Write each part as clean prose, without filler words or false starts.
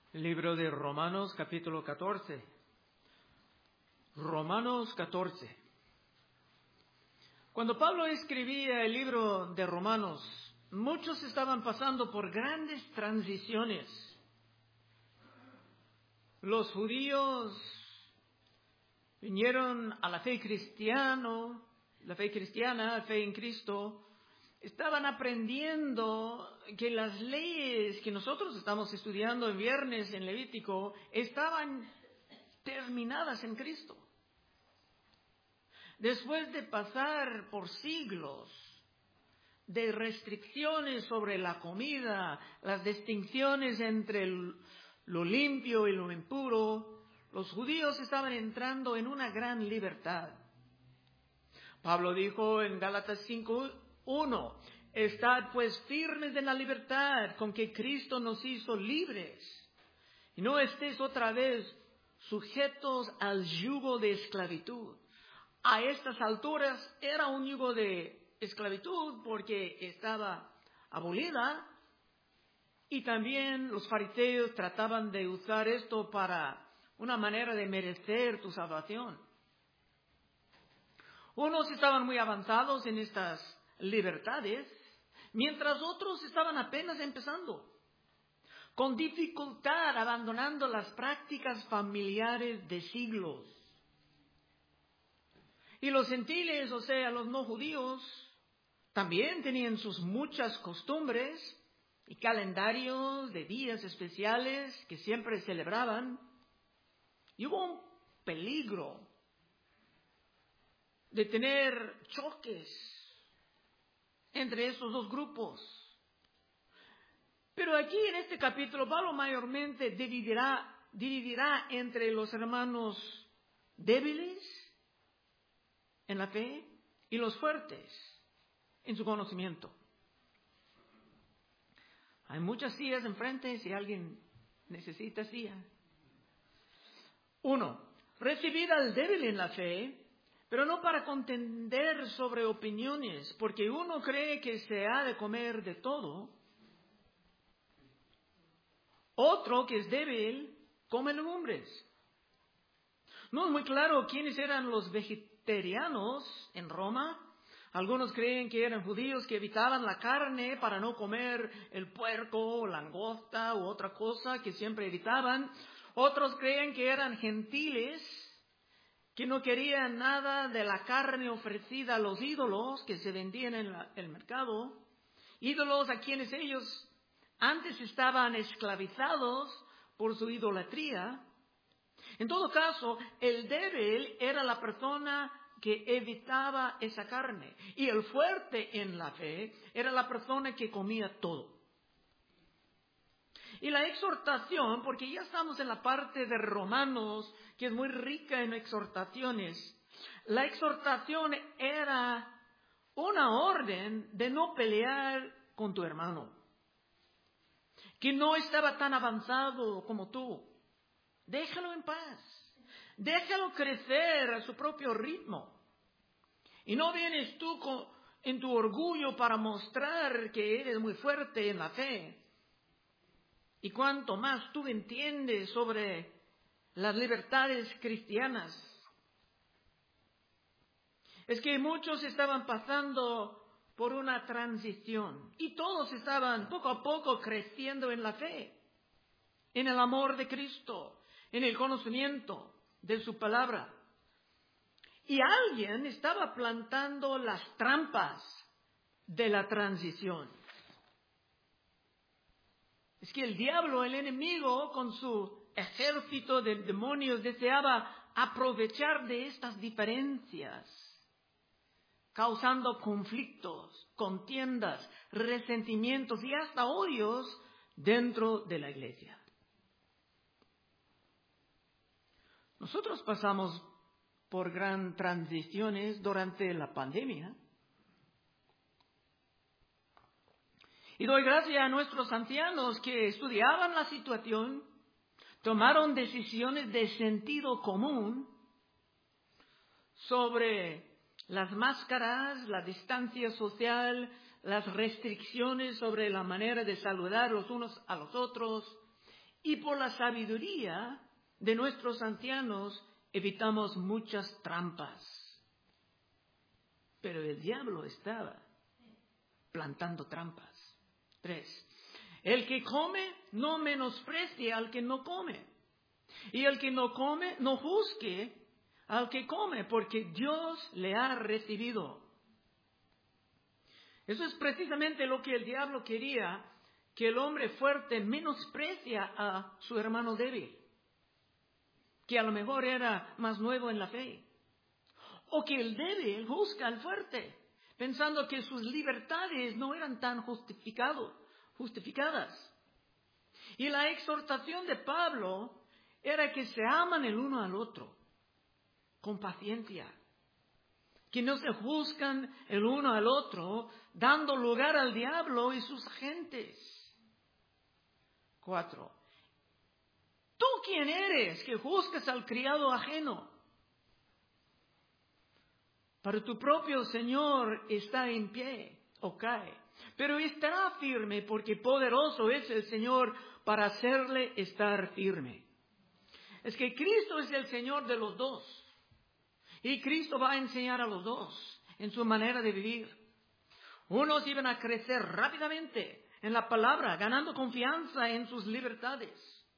Libro de Romanos, capítulo 14. Romanos 14. Cuando Pablo escribía el libro de Romanos, muchos estaban pasando por grandes transiciones. Los judíos vinieron a la fe cristiana, la fe en Cristo. Estaban aprendiendo que las leyes que nosotros estamos estudiando en viernes en Levítico estaban terminadas en Cristo. Después de pasar por siglos de restricciones sobre la comida, las distinciones entre lo limpio y lo impuro, los judíos estaban entrando en una gran libertad. Pablo dijo en Gálatas 5:1, estad pues firmes en la libertad con que Cristo nos hizo libres, y no estéis otra vez sujetos al yugo de esclavitud. A estas alturas era un yugo de esclavitud porque estaba abolida, y también los fariseos trataban de usar esto para una manera de merecer tu salvación. Unos estaban muy avanzados en estas libertades, mientras otros estaban apenas empezando, con dificultad abandonando las prácticas familiares de siglos. Y los gentiles, o sea, los no judíos, también tenían sus muchas costumbres y calendarios de días especiales que siempre celebraban. Y hubo un peligro de tener choques entre estos dos grupos. Pero aquí en este capítulo Pablo mayormente dividirá entre los hermanos débiles en la fe y los fuertes en su conocimiento. Hay muchas sillas enfrente si alguien necesita silla. 1. Recibid al débil en la fe, pero no para contender sobre opiniones, porque uno cree que se ha de comer de todo. Otro que es débil come legumbres. No es muy claro quiénes eran los vegetarianos en Roma. Algunos creen que eran judíos que evitaban la carne para no comer el puerco, langosta u otra cosa que siempre evitaban. Otros creen que eran gentiles que no querían nada de la carne ofrecida a los ídolos que se vendían en el mercado, ídolos a quienes ellos antes estaban esclavizados por su idolatría. En todo caso, el débil era la persona que evitaba esa carne, y el fuerte en la fe era la persona que comía todo. Y la exhortación, porque ya estamos en la parte de Romanos, que es muy rica en exhortaciones, la exhortación era una orden de no pelear con tu hermano, que no estaba tan avanzado como tú. Déjalo en paz, déjalo crecer a su propio ritmo. Y no vienes tú en tu orgullo para mostrar que eres muy fuerte en la fe. Y cuanto más tú entiendes sobre las libertades cristianas, es que muchos estaban pasando por una transición y todos estaban poco a poco creciendo en la fe, en el amor de Cristo, en el conocimiento de su palabra. Y alguien estaba plantando las trampas de la transición. Es que el diablo, el enemigo, con su ejército de demonios, deseaba aprovechar de estas diferencias, causando conflictos, contiendas, resentimientos y hasta odios dentro de la iglesia. Nosotros pasamos por gran transiciones durante la pandemia. Y doy gracias a nuestros ancianos que estudiaban la situación, tomaron decisiones de sentido común sobre las máscaras, la distancia social, las restricciones sobre la manera de saludar los unos a los otros Y por la sabiduría de nuestros ancianos evitamos muchas trampas. Pero el diablo estaba plantando trampas. 3. El que come no menosprecie al que no come. Y el que no come no juzgue al que come, porque Dios le ha recibido. Eso es precisamente lo que el diablo quería, que el hombre fuerte menosprecia a su hermano débil, que a lo mejor era más nuevo en la fe. O que el débil juzga al fuerte, pensando que sus libertades no eran tan justificadas. Y la exhortación de Pablo era que se aman el uno al otro, con paciencia. Que no se juzgan el uno al otro, dando lugar al diablo y sus agentes. 4. ¿Tú quién eres que juzgas al criado ajeno? Para tu propio Señor está en pie o cae, pero estará firme porque poderoso es el Señor para hacerle estar firme. Es que Cristo es el Señor de los dos. Y Cristo va a enseñar a los dos en su manera de vivir. Unos iban a crecer rápidamente en la palabra, ganando confianza en sus libertades.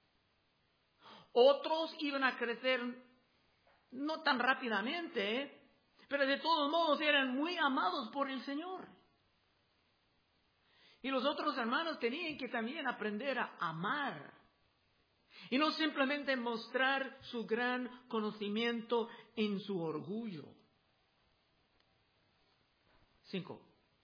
Otros iban a crecer no tan rápidamente, pero de todos modos eran muy amados por el Señor. Y los otros hermanos tenían que también aprender a amar. Y no simplemente mostrar su gran conocimiento en su orgullo. 5.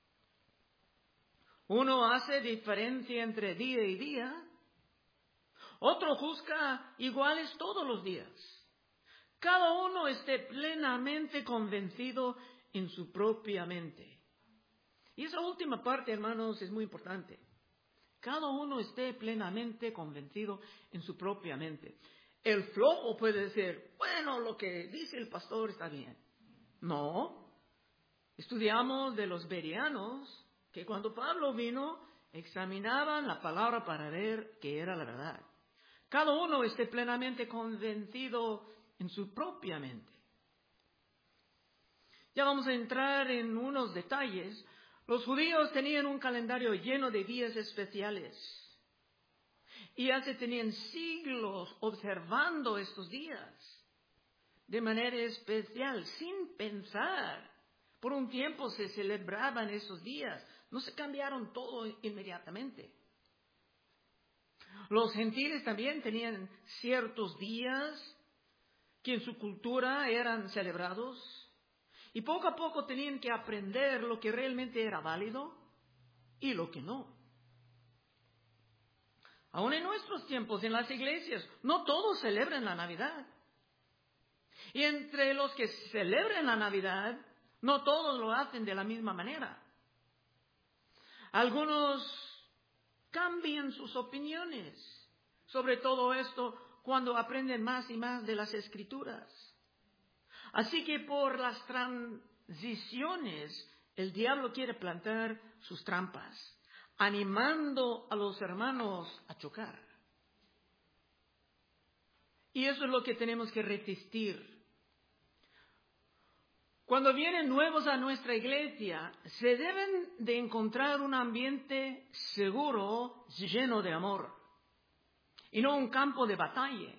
Uno hace diferencia entre día y día. Otro juzga iguales todos los días. Cada uno esté plenamente convencido en su propia mente. Y esa última parte, hermanos, es muy importante. Cada uno esté plenamente convencido en su propia mente. El flojo puede decir, bueno, lo que dice el pastor está bien. No. Estudiamos de los bereanos que cuando Pablo vino, examinaban la palabra para ver que era la verdad. Cada uno esté plenamente convencido en su propia mente. Ya vamos a entrar en unos detalles. Los judíos tenían un calendario lleno de días especiales. Y ya se tenían siglos observando estos días de manera especial, sin pensar. Por un tiempo se celebraban esos días. No se cambiaron todo inmediatamente. Los gentiles también tenían ciertos días que en su cultura eran celebrados. Y poco a poco tenían que aprender lo que realmente era válido y lo que no. Aún en nuestros tiempos, en las iglesias, no todos celebran la Navidad. Y entre los que celebran la Navidad, no todos lo hacen de la misma manera. Algunos cambian sus opiniones sobre todo esto cuando aprenden más y más de las Escrituras. Así que por las transiciones, el diablo quiere plantar sus trampas, animando a los hermanos a chocar. Y eso es lo que tenemos que resistir. Cuando vienen nuevos a nuestra iglesia, se deben de encontrar un ambiente seguro, lleno de amor, y no un campo de batalla.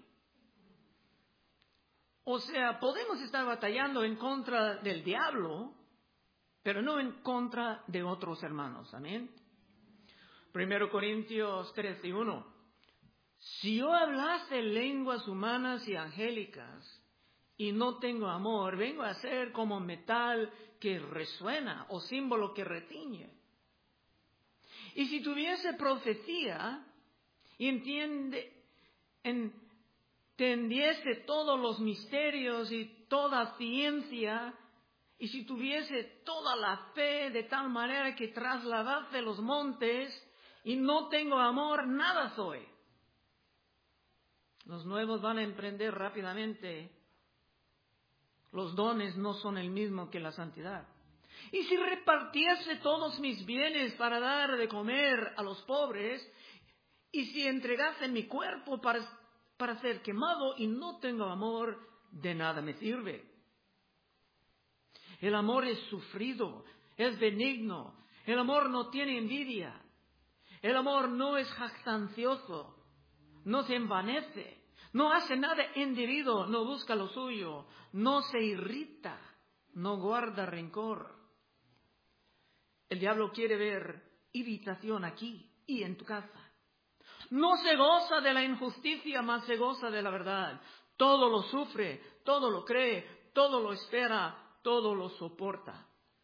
O sea, podemos estar batallando en contra del diablo, pero no en contra de otros hermanos. Amén. 1 Corintios 13:1. Si yo hablase lenguas humanas y angélicas y no tengo amor, vengo a ser como metal que resuena o símbolo que retiñe. Y si tuviese profecía y entendiese todos los misterios y toda ciencia, y si tuviese toda la fe de tal manera que trasladase los montes y no tengo amor, nada soy. Los nuevos van a emprender rápidamente. Los dones no son el mismo que la santidad. Y si repartiese todos mis bienes para dar de comer a los pobres Y si entregase mi cuerpo para ser quemado y no tengo amor, de nada me sirve. El amor es sufrido, es benigno. El amor no tiene envidia. El amor no es jactancioso, no se envanece, no hace nada indebido, no busca lo suyo, no se irrita, no guarda rencor. El diablo quiere ver irritación aquí y en tu casa. No se goza de la injusticia, mas se goza de la verdad. Todo lo sufre, todo lo cree, todo lo espera, todo lo soporta.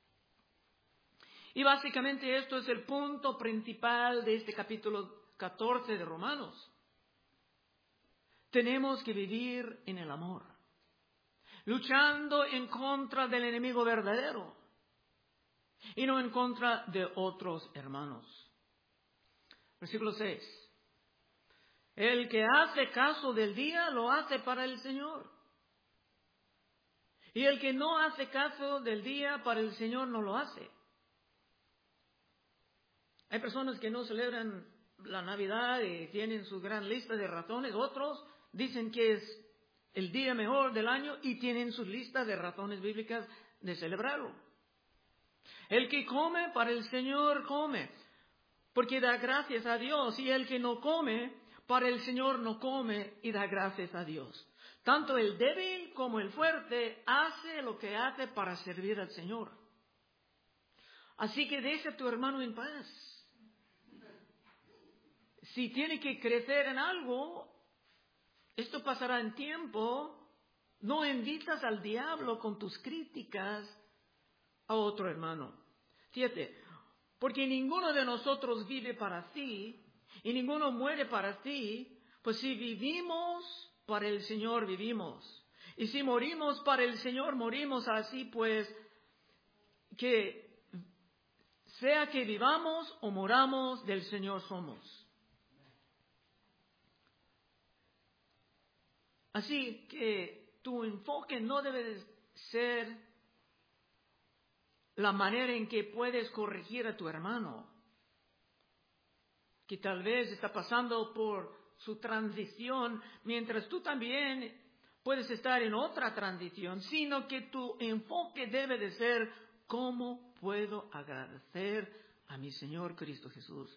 Y básicamente esto es el punto principal de este capítulo 14 de Romanos. Tenemos que vivir en el amor, luchando en contra del enemigo verdadero y no en contra de otros hermanos. Versículo 6. El que hace caso del día lo hace para el Señor. Y el que no hace caso del día para el Señor no lo hace. Hay personas que no celebran la Navidad y tienen su gran lista de razones. Otros dicen que es el día mejor del año y tienen sus listas de razones bíblicas de celebrarlo. El que come para el Señor come, porque da gracias a Dios. Y el que no come, para el Señor no come y da gracias a Dios. Tanto el débil como el fuerte hace lo que hace para servir al Señor. Así que deja a tu hermano en paz. Si tiene que crecer en algo, esto pasará en tiempo. No invitas al diablo con tus críticas a otro hermano. 7. Porque ninguno de nosotros vive para sí y ninguno muere para sí, pues si vivimos, para el Señor vivimos. Y si morimos, para el Señor morimos. Así pues, que sea que vivamos o moramos, del Señor somos. Así que tu enfoque no debe ser la manera en que puedes corregir a tu hermano, que tal vez está pasando por su transición, mientras tú también puedes estar en otra transición, sino que tu enfoque debe de ser: ¿cómo puedo agradecer a mi Señor Cristo Jesús?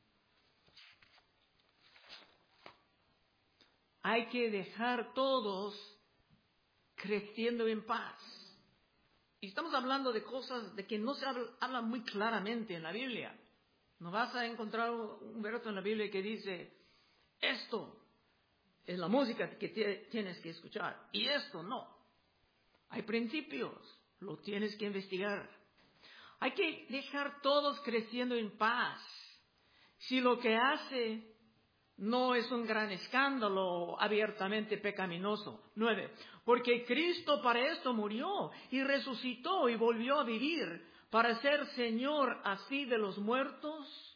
Hay que dejar todos creciendo en paz. Y estamos hablando de cosas de que no se habla muy claramente en la Biblia. No vas a encontrar un verso en la Biblia que dice: esto es la música que tienes que escuchar y esto no. Hay principios, lo tienes que investigar. Hay que dejar todos creciendo en paz. Si lo que hace no es un gran escándalo abiertamente pecaminoso. 9. Porque Cristo para esto murió y resucitó y volvió a vivir, para ser Señor así de los muertos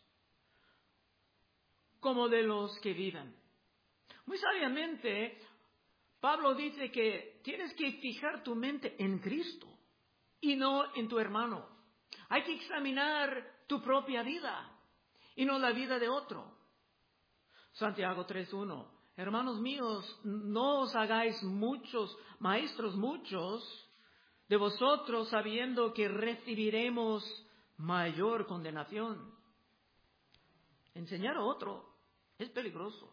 como de los que viven. Muy sabiamente, Pablo dice que tienes que fijar tu mente en Cristo y no en tu hermano. Hay que examinar tu propia vida y no la vida de otro. Santiago 3:1. Hermanos míos, no os hagáis maestros muchos de vosotros, sabiendo que recibiremos mayor condenación. Enseñar a otro es peligroso.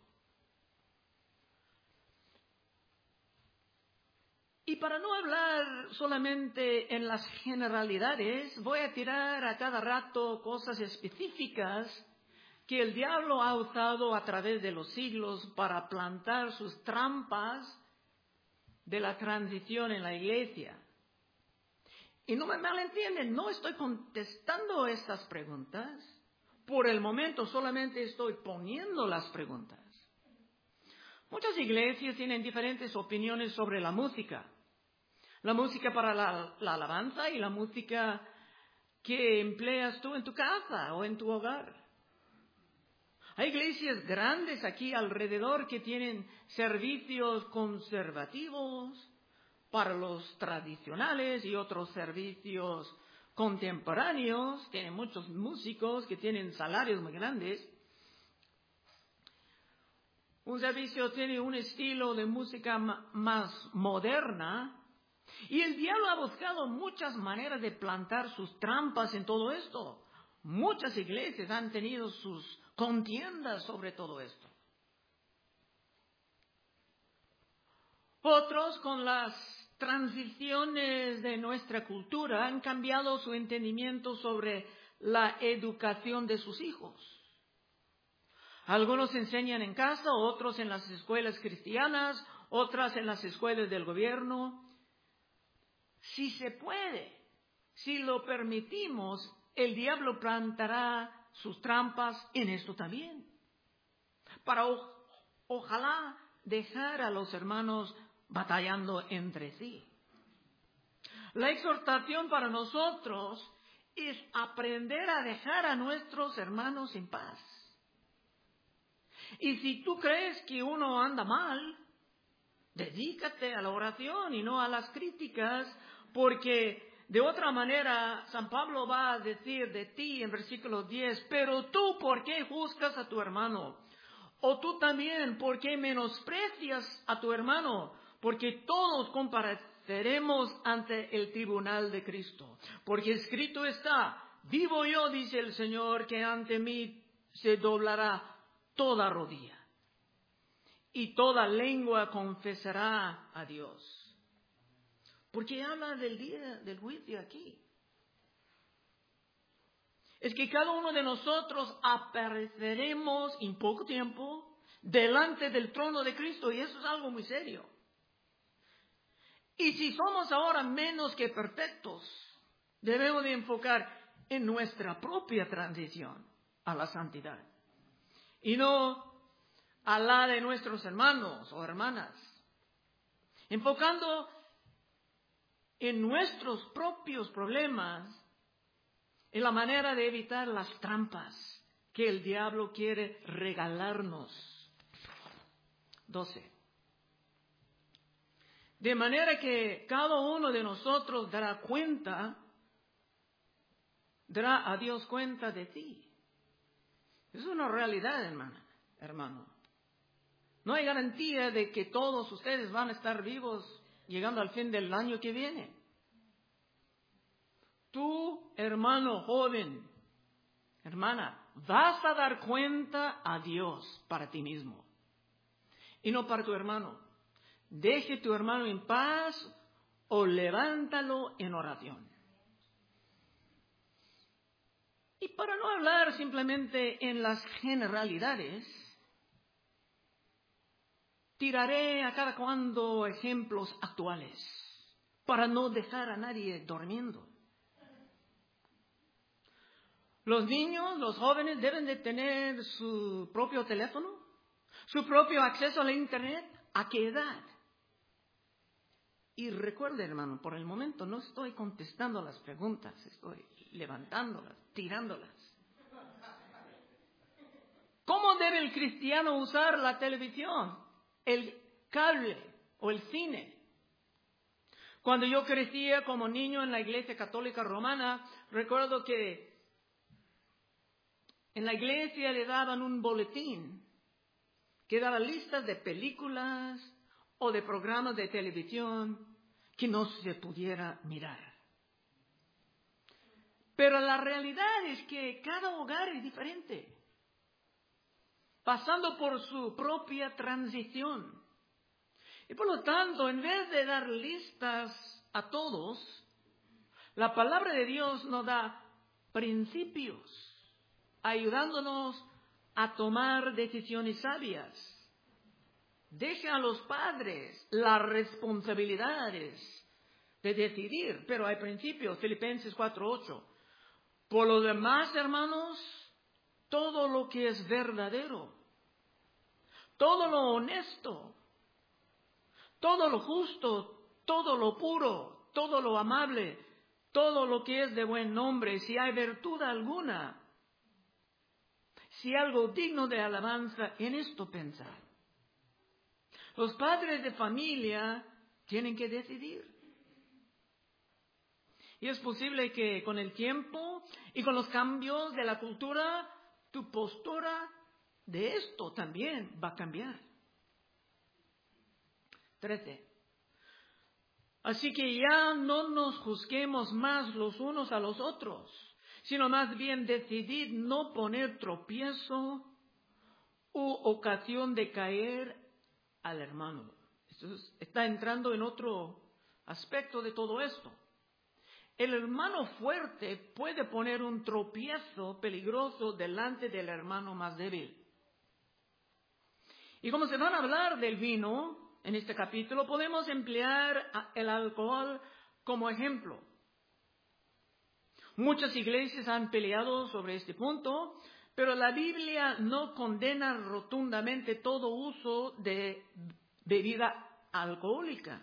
Y para no hablar solamente en las generalidades, voy a tirar a cada rato cosas específicas que el diablo ha usado a través de los siglos para plantar sus trampas de la transición en la iglesia. Y no me malentienden, no estoy contestando estas preguntas. Por el momento solamente estoy poniendo las preguntas. Muchas iglesias tienen diferentes opiniones sobre la música. La música para la alabanza y la música que empleas tú en tu casa o en tu hogar. Hay iglesias grandes aquí alrededor que tienen servicios conservativos para los tradicionales y otros servicios contemporáneos. Tienen muchos músicos que tienen salarios muy grandes. Un servicio tiene un estilo de música más moderna. Y el diablo ha buscado muchas maneras de plantar sus trampas en todo esto. Muchas iglesias han tenido sus contiendas sobre todo esto. Otros, con las transiciones de nuestra cultura, han cambiado su entendimiento sobre la educación de sus hijos. Algunos enseñan en casa, otros en las escuelas cristianas, otras en las escuelas del gobierno. Si se puede, si lo permitimos, el diablo plantará sus trampas en esto también. Para ojalá dejar a los hermanos batallando entre sí. La exhortación para nosotros es aprender a dejar a nuestros hermanos en paz. Y si tú crees que uno anda mal, dedícate a la oración y no a las críticas, porque de otra manera San Pablo va a decir de ti en versículo 10, pero tú, ¿por qué juzgas a tu hermano? O tú también, ¿por qué menosprecias a tu hermano? Porque todos compareceremos ante el tribunal de Cristo. Porque escrito está, vivo yo, dice el Señor, que ante mí se doblará toda rodilla y toda lengua confesará a Dios. Porque habla del día del juicio aquí. Es que cada uno de nosotros apareceremos en poco tiempo delante del trono de Cristo, y eso es algo muy serio. Y si somos ahora menos que perfectos, debemos de enfocar en nuestra propia transición a la santidad y no a la de nuestros hermanos o hermanas, enfocando en nuestros propios problemas, en la manera de evitar las trampas que el diablo quiere regalarnos. 12. De manera que cada uno de nosotros dará a Dios cuenta de ti. Es una realidad, hermano. No hay garantía de que todos ustedes van a estar vivos llegando al fin del año que viene. Tú, hermano joven, hermana, vas a dar cuenta a Dios para ti mismo y no para tu hermano. Deje tu hermano en paz o levántalo en oración. Y para no hablar simplemente en las generalidades, tiraré a cada cuando ejemplos actuales para no dejar a nadie durmiendo. Los niños, los jóvenes deben de tener su propio teléfono, su propio acceso a la internet. ¿A qué edad? Y recuerde, hermano, por el momento no estoy contestando las preguntas, estoy levantándolas, tirándolas. ¿Cómo debe el cristiano usar la televisión, el cable o el cine? Cuando yo crecía como niño en la Iglesia Católica Romana, recuerdo que en la iglesia le daban un boletín que daba listas de películas o de programas de televisión que no se pudiera mirar. Pero la realidad es que cada hogar es diferente, pasando por su propia transición. Y por lo tanto, en vez de dar listas a todos, la palabra de Dios nos da principios, ayudándonos a tomar decisiones sabias. Deja a los padres las responsabilidades de decidir, pero hay principios. Filipenses 4:8. Por lo demás, hermanos, todo lo que es verdadero, todo lo honesto, todo lo justo, todo lo puro, todo lo amable, todo lo que es de buen nombre, si hay virtud alguna, si algo digno de alabanza, en esto pensar. Los padres de familia tienen que decidir. Y es posible que con el tiempo y con los cambios de la cultura, tu postura de esto también va a cambiar. 13. Así que ya no nos juzguemos más los unos a los otros, sino más bien decidid no poner tropiezo u ocasión de caer al hermano. Está entrando en otro aspecto de todo esto. El hermano fuerte puede poner un tropiezo peligroso delante del hermano más débil. Y como se van a hablar del vino en este capítulo, podemos emplear el alcohol como ejemplo. Muchas iglesias han peleado sobre este punto, pero la Biblia no condena rotundamente todo uso de bebida alcohólica.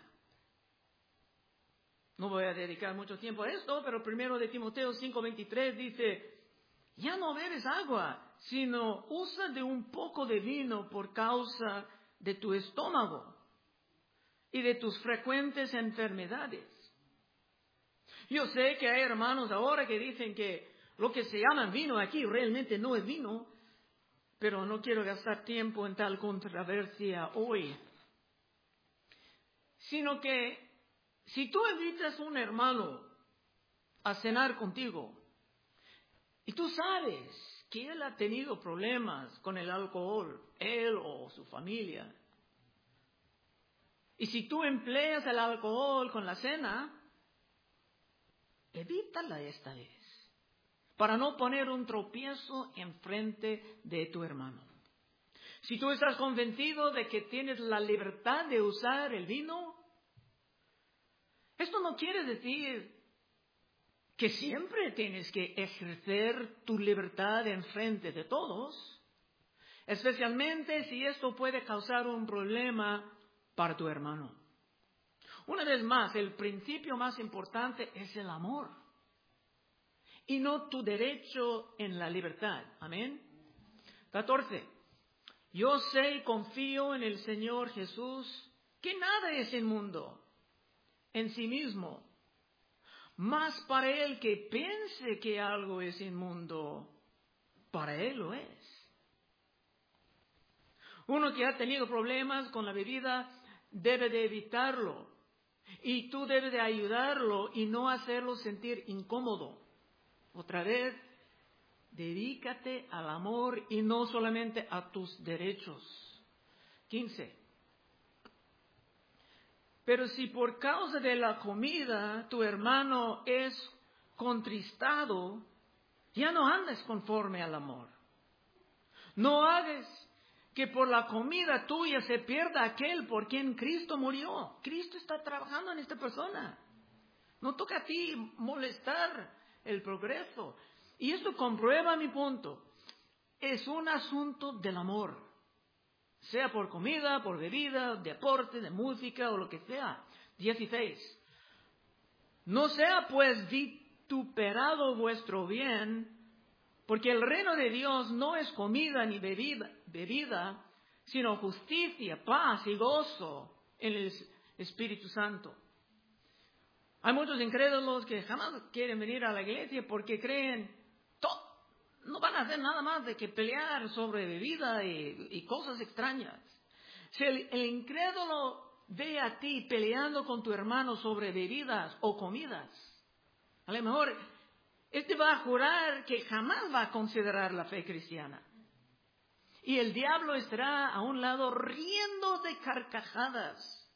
No voy a dedicar mucho tiempo a esto, pero primero de Timoteo 5:23 dice, ya no bebes agua, sino usa de un poco de vino por causa de tu estómago y de tus frecuentes enfermedades. Yo sé que hay hermanos ahora que dicen que lo que se llama vino aquí realmente no es vino, pero no quiero gastar tiempo en tal controversia hoy. Sino que si tú invitas a un hermano a cenar contigo y tú sabes que él ha tenido problemas con el alcohol, él o su familia, y si tú empleas el alcohol con la cena, evítala esta vez, para no poner un tropiezo enfrente de tu hermano. Si tú estás convencido de que tienes la libertad de usar el vino, esto no quiere decir que siempre tienes que ejercer tu libertad enfrente de todos, especialmente si esto puede causar un problema para tu hermano. Una vez más, el principio más importante es el amor y no tu derecho en la libertad. Amén. 14. Yo sé y confío en el Señor Jesús que nada es inmundo en sí mismo, mas para el que piense que algo es inmundo, para él lo es. Uno que ha tenido problemas con la bebida debe de evitarlo, y tú debes de ayudarlo y no hacerlo sentir incómodo. Otra vez, dedícate al amor y no solamente a tus derechos. 15. Pero si por causa de la comida tu hermano es contristado, ya no andes conforme al amor. No hagas que por la comida tuya se pierda aquel por quien Cristo murió. Cristo está trabajando en esta persona. No toca a ti molestar el progreso. Y esto comprueba mi punto. Es un asunto del amor. Sea por comida, por bebida, deporte, de música o lo que sea. 16. No sea pues vituperado vuestro bien, porque el reino de Dios no es comida ni bebida, sino justicia, paz y gozo en el Espíritu Santo. Hay muchos incrédulos que jamás quieren venir a la iglesia porque creen no van a hacer nada más de que pelear sobre bebida y cosas extrañas. Si el incrédulo ve a ti peleando con tu hermano sobre bebidas o comidas, a lo mejor este va a jurar que jamás va a considerar la fe cristiana. Y el diablo estará a un lado riendo de carcajadas.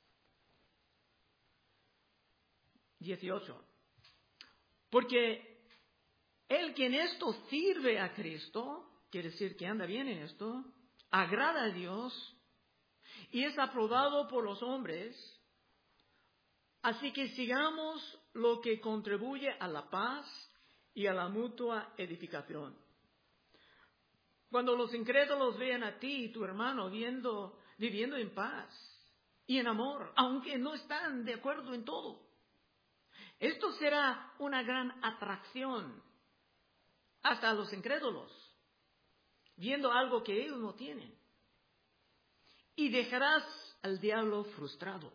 18. Porque el que en esto sirve a Cristo, quiere decir que anda bien en esto, agrada a Dios y es aprobado por los hombres. Así que sigamos lo que contribuye a la paz y a la mutua edificación. Cuando los incrédulos vean a ti y tu hermano viviendo en paz y en amor, aunque no están de acuerdo en todo, esto será una gran atracción hasta a los incrédulos, viendo algo que ellos no tienen. Y dejarás al diablo frustrado.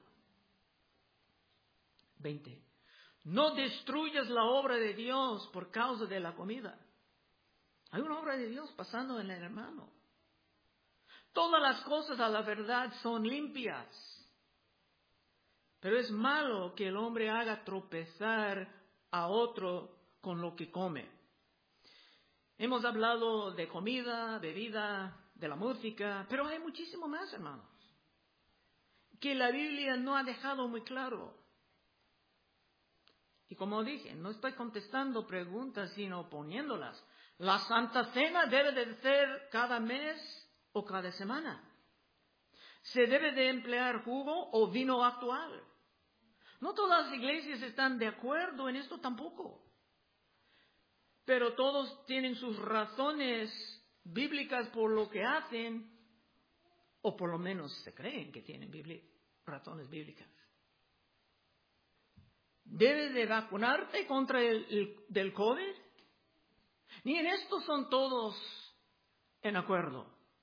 20. No destruyas la obra de Dios por causa de la comida. Hay una obra de Dios pasando en el hermano. Todas las cosas a la verdad son limpias. Pero es malo que el hombre haga tropezar a otro con lo que come. Hemos hablado de comida, bebida, de la música, pero hay muchísimo más, hermanos, que la Biblia no ha dejado muy claro. Y como dije, no estoy contestando preguntas, sino poniéndolas. La Santa Cena debe de ser cada mes o cada semana. Se debe de emplear jugo o vino actual. No todas las iglesias están de acuerdo en esto tampoco. Pero todos tienen sus razones bíblicas por lo que hacen, o por lo menos se creen que tienen razones bíblicas. ¿Debes de vacunarte contra del COVID? Ni en esto son todos en acuerdo.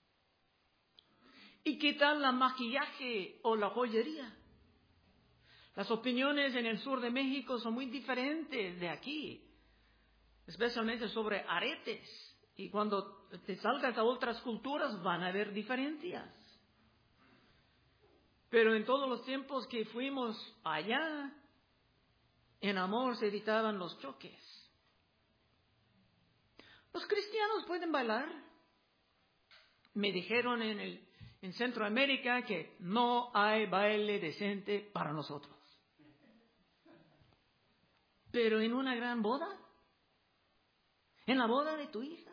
¿Y qué tal la maquillaje o la joyería? Las opiniones en el sur de México son muy diferentes de aquí, especialmente sobre aretes. Y cuando te salgas a otras culturas van a haber diferencias. Pero en todos los tiempos que fuimos allá, en amor se evitaban los choques. Los cristianos pueden bailar. Me dijeron en Centroamérica que no hay baile decente para nosotros. Pero en una gran boda, en la boda de tu hija,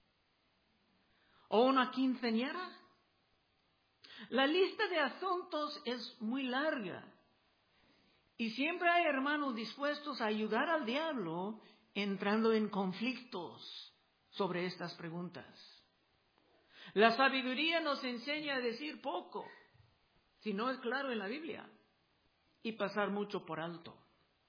o una quinceañera, la lista de asuntos es muy larga. Y siempre hay hermanos dispuestos a ayudar al diablo entrando en conflictos sobre estas preguntas. La sabiduría nos enseña a decir poco, si no es claro en la Biblia, y pasar mucho por alto.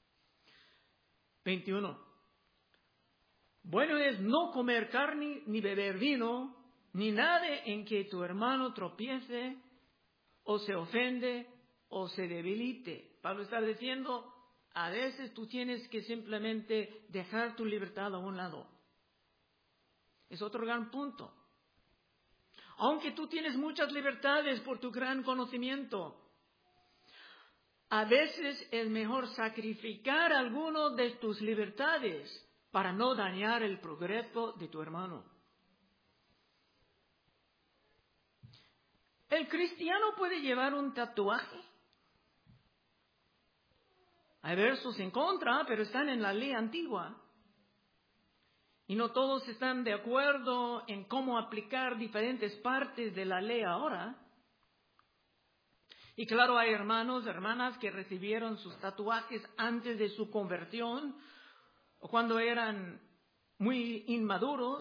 21. Bueno es no comer carne, ni beber vino, ni nada en que tu hermano tropiece, o se ofende, o se debilite. Pablo está diciendo, a veces tú tienes que simplemente dejar tu libertad a un lado. Es otro gran punto. Aunque tú tienes muchas libertades por tu gran conocimiento, a veces es mejor sacrificar alguno de tus libertades para no dañar el progreso de tu hermano. ¿El cristiano puede llevar un tatuaje? Hay versos en contra, pero están en la ley antigua. Y no todos están de acuerdo en cómo aplicar diferentes partes de la ley ahora. Y claro, hay hermanos, hermanas que recibieron sus tatuajes antes de su conversión o cuando eran muy inmaduros.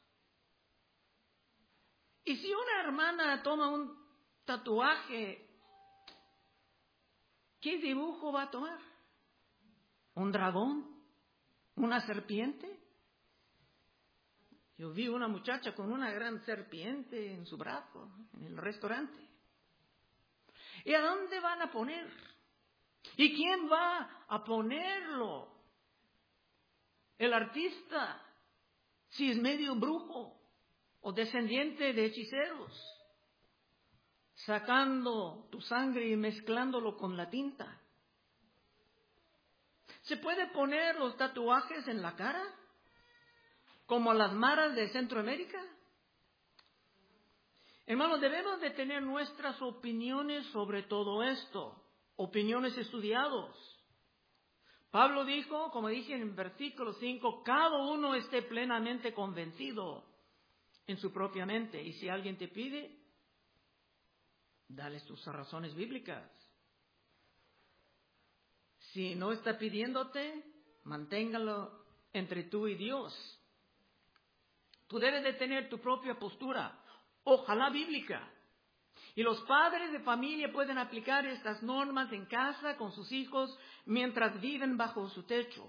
Y si una hermana toma un tatuaje, ¿qué dibujo va a tomar? ¿Un dragón? ¿Una serpiente? Yo vi una muchacha con una gran serpiente en su brazo, en el restaurante. ¿Y a dónde van a poner? ¿Y quién va a ponerlo? El artista, si es medio brujo o descendiente de hechiceros, sacando tu sangre y mezclándolo con la tinta. ¿Se puede poner los tatuajes en la cara? ¿Como las maras de Centroamérica? Hermanos, debemos de tener nuestras opiniones sobre todo esto, opiniones estudiados. Pablo dijo, como dije en versículo 5, cada uno esté plenamente convencido en su propia mente. Y si alguien te pide, dale tus razones bíblicas. Si no está pidiéndote, manténgalo entre tú y Dios. Tú debes de tener tu propia postura, ojalá bíblica. Y los padres de familia pueden aplicar estas normas en casa con sus hijos mientras viven bajo su techo.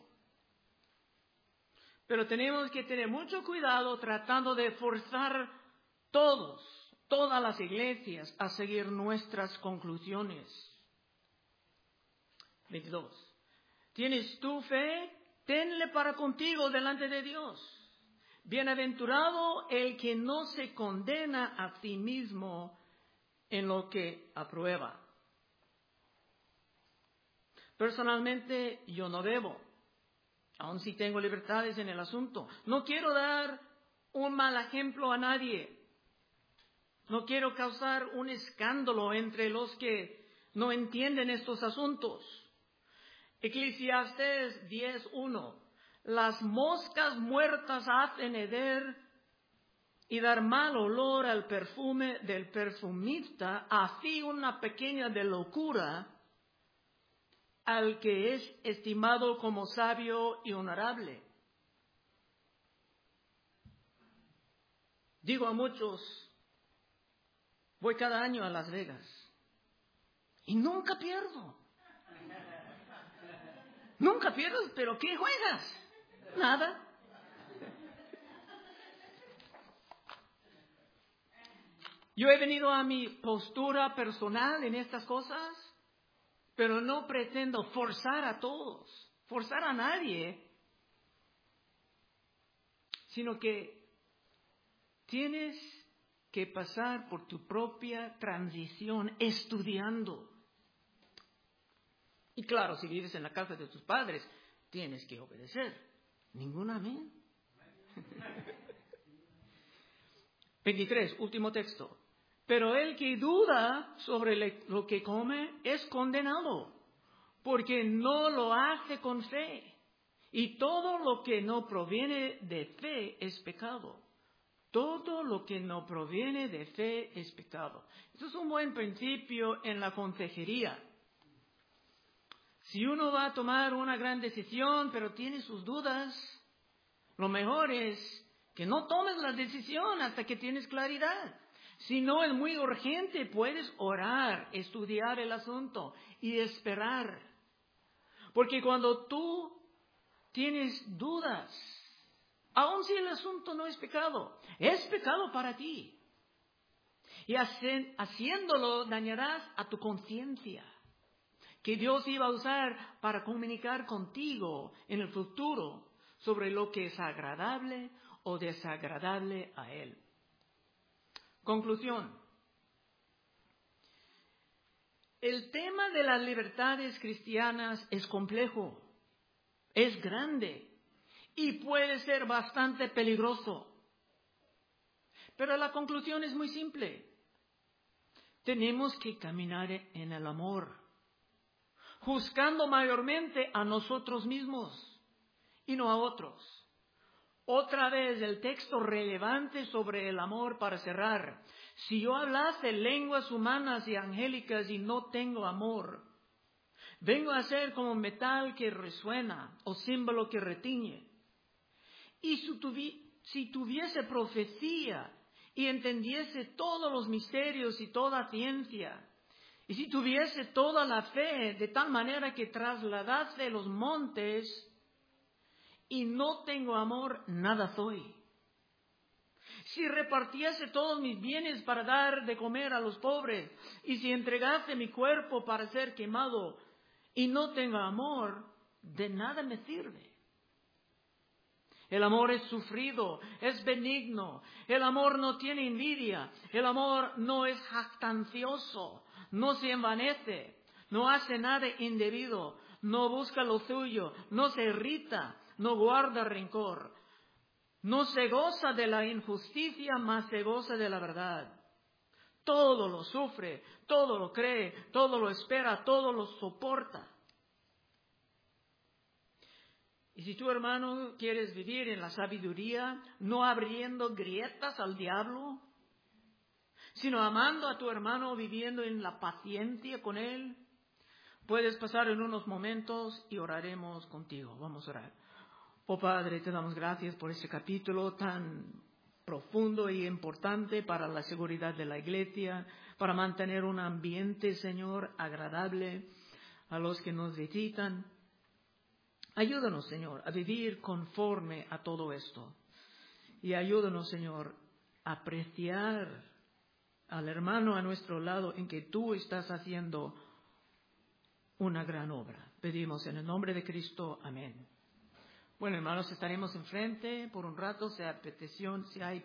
Pero tenemos que tener mucho cuidado tratando de forzar todas las iglesias a seguir nuestras conclusiones. 22. ¿Tienes tu fe? Tenle para contigo delante de Dios. Bienaventurado el que no se condena a sí mismo en lo que aprueba. Personalmente, yo no bebo, aun si tengo libertades en el asunto. No quiero dar un mal ejemplo a nadie. No quiero causar un escándalo entre los que no entienden estos asuntos. Eclesiastés 10:1. Las moscas muertas hacen heder y dar mal olor al perfume del perfumista, así una pequeña de locura al que es estimado como sabio y honorable. Digo a muchos, voy cada año a Las Vegas y nunca pierdo. Nunca pierdes, pero ¿qué juegas? Nada. Yo he venido a mi postura personal en estas cosas, pero no pretendo forzar a todos, forzar a nadie, sino que tienes que pasar por tu propia transición estudiando. Y claro, si vives en la casa de tus padres, tienes que obedecer. Ningún amén. 23, último texto. Pero el que duda sobre lo que come es condenado, porque no lo hace con fe. Y todo lo que no proviene de fe es pecado. Todo lo que no proviene de fe es pecado. Eso es un buen principio en la consejería. Si uno va a tomar una gran decisión, pero tiene sus dudas, lo mejor es que no tomes la decisión hasta que tienes claridad. Si no es muy urgente, puedes orar, estudiar el asunto y esperar. Porque cuando tú tienes dudas, aun si el asunto no es pecado para ti. Y haciéndolo dañarás a tu conciencia, que Dios iba a usar para comunicar contigo en el futuro sobre lo que es agradable o desagradable a Él. Conclusión. El tema de las libertades cristianas es complejo, es grande y puede ser bastante peligroso. Pero la conclusión es muy simple. Tenemos que caminar en el amor, juzgando mayormente a nosotros mismos y no a otros. Otra vez el texto relevante sobre el amor para cerrar. Si yo hablase lenguas humanas y angélicas y no tengo amor, vengo a ser como metal que resuena o címbalo que retiñe. Y si tuviese profecía y entendiese todos los misterios y toda ciencia, y si tuviese toda la fe de tal manera que trasladase los montes, y no tengo amor, nada soy. Si repartiese todos mis bienes para dar de comer a los pobres, y si entregase mi cuerpo para ser quemado, y no tengo amor, de nada me sirve. El amor es sufrido, es benigno. El amor no tiene envidia. El amor no es jactancioso, no se envanece, no hace nada indebido, no busca lo suyo, no se irrita, no guarda rencor. No se goza de la injusticia, mas se goza de la verdad. Todo lo sufre, todo lo cree, todo lo espera, todo lo soporta. Y si tú, hermano, quieres vivir en la sabiduría, no abriendo grietas al diablo, sino amando a tu hermano, viviendo en la paciencia con él, puedes pasar en unos momentos y oraremos contigo. Vamos a orar. Oh Padre, te damos gracias por este capítulo tan profundo y importante para la seguridad de la iglesia, para mantener un ambiente, Señor, agradable a los que nos visitan. Ayúdanos, Señor, a vivir conforme a todo esto. Y ayúdanos, Señor, a apreciar al hermano a nuestro lado en que tú estás haciendo una gran obra. Pedimos en el nombre de Cristo. Amén. Bueno, hermanos, estaremos enfrente por un rato, si hay petición, si hay